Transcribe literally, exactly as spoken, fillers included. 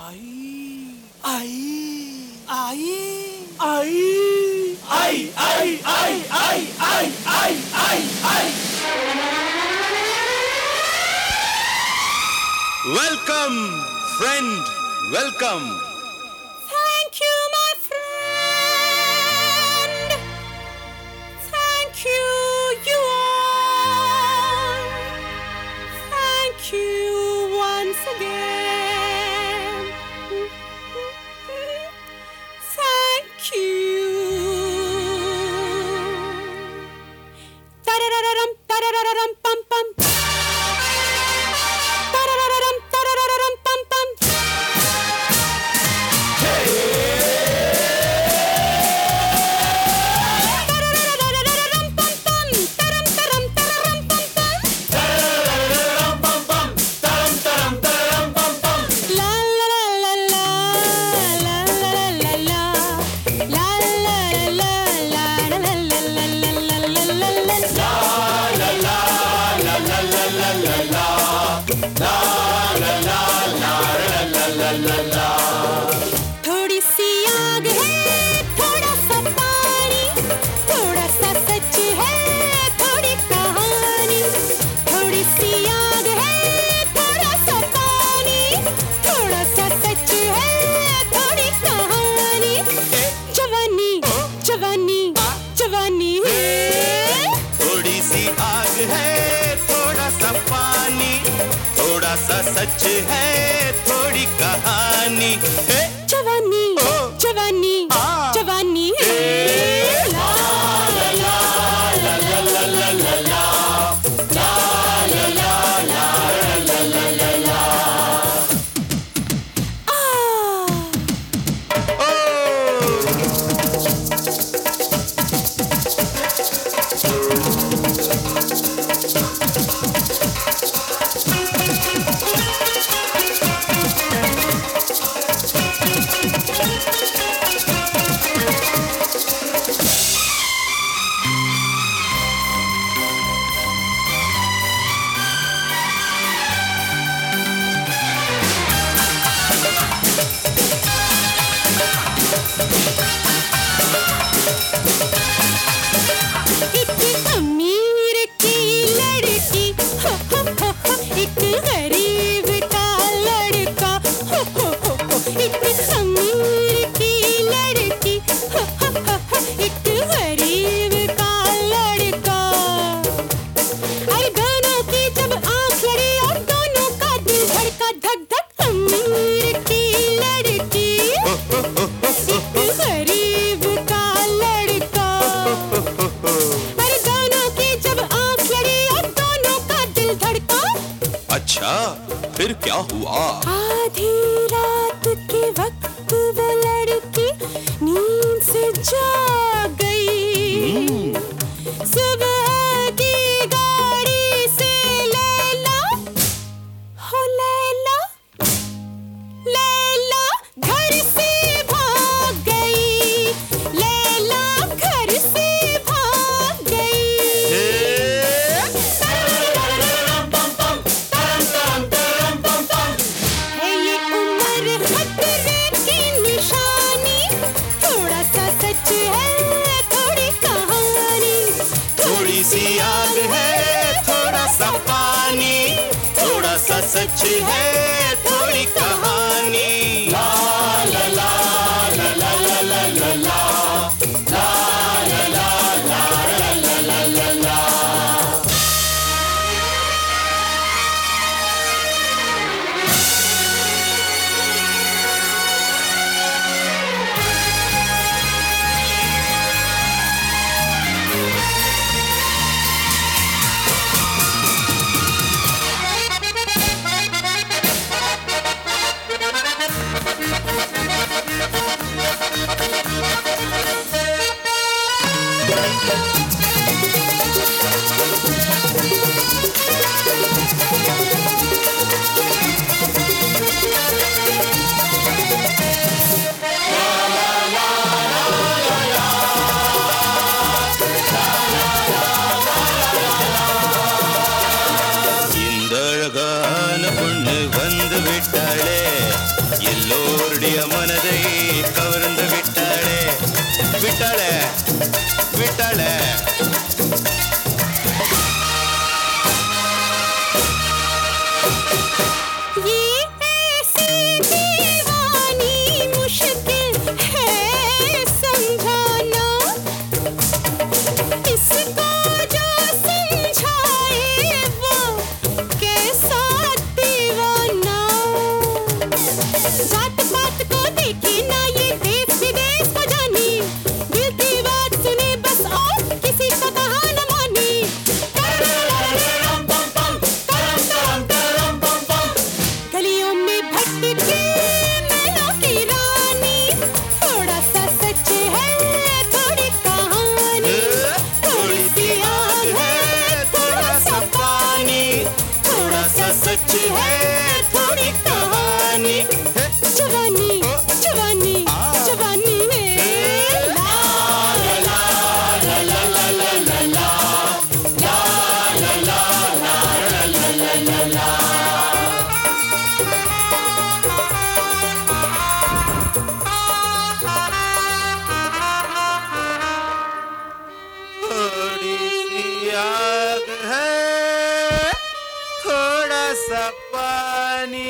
आई आई आई आई आई आई आई आई आई आई आई आई। Welcome friend, welcome. Thank you, my friend. Thank you, you all. Thank you once again. Thank you. Tarararam, tarararam, pam pam. Tarararam, tarararam, pam pam. Tarararam, pam pam. Taram taram tararam, pam pam. La la la la la. La la la la la. La la la la la. La la la la la la la la la. थोड़ी सी आग है, थोड़ा सा पानी, थोड़ा सा सच है, थोड़ी कहानी। थोड़ी सी आग है, थोड़ा सा पानी, थोड़ा सा सच है, थोड़ी कहानी। जवानी जवानी जवानी है। थोड़ी सी आग है, थोड़ा सा पानी, थोड़ा सा सच है, थोड़ी कहानी। ए, जवानी जवानी जवानी है। ला ला ला ला ला ला ला ला ला। ला ला ला ला ला ला ला ला। आ ओ, एक अमीर की लड़की, हो हो हो हो, एक गरीब का लड़का, हो हो हो हो। एक अमीर की लड़की, हो हो हो हो, एक गरीब का लड़का। अरे दोनों की जब आँख लड़ी और दोनों का दिल धड़का धक धक। अमीर की लड़की, एक गरीब का लड़का। अरे दोनों की जब आँख लड़ी और दोनों का दिल धड़का। अच्छा फिर क्या हुआ? आधी रात के वक्त वो लड़की नींद से जाग गई। सुबह की गाड़ी से लैला, हो लैला, लैला घर से भाग गई। लैला घर से भाग गई। है ये उम्र खतरे की निशानी, थोड़ा सा सच है, थोड़ी कहानी। थोड़ी सी आग है, थोड़ा सा पानी, थोड़ा सा सच है, थोड़ी कहानी। ला ला ला ला ला ला ला ला ला। ला ला ला ला ला ला ला ला। सा पानी।